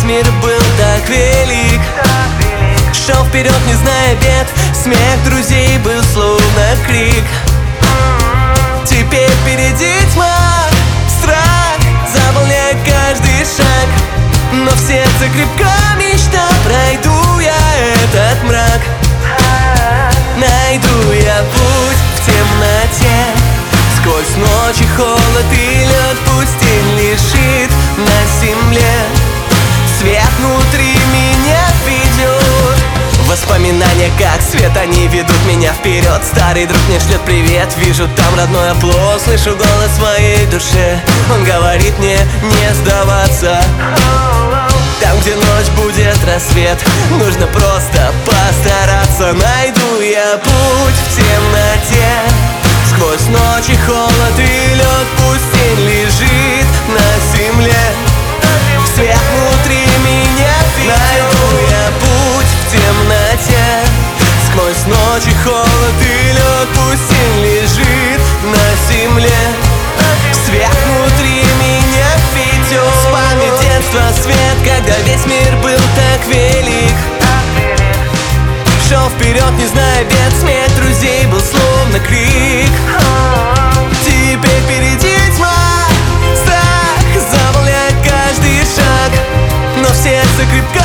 мир был так велик. Шел вперед, не зная бед, смех друзей был словно крик. Теперь впереди тьма, страх заполняет каждый шаг, но в сердце крепка мечта. Пройду я этот мрак, найду я путь в темноте. Сквозь ночь и холод и лед, пусть тень лежит на земле, свет внутри меня ведет. Воспоминания как свет, они ведут меня вперед. Старый друг мне шлет привет, вижу там родной оплот. Слышу голос в моей душе, он говорит мне не сдаваться. Там, где ночь, будет рассвет, нужно просто постараться. Найду я путь в темноте, сквозь ночь и холод и лед, пусть тень лежит на земле, свет внутри меня ведет. Найду я путь в темноте, сквозь ночь и холод и лед, пусть тень лежит на земле, свет внутри меня ведет. Вспомни детство, свет, когда весь мир был так велик. Шел вперед, не зная бед, смех друзей был словно крик. Теперь впереди тьма, страх заполняет каждый шаг, но в сердце крепко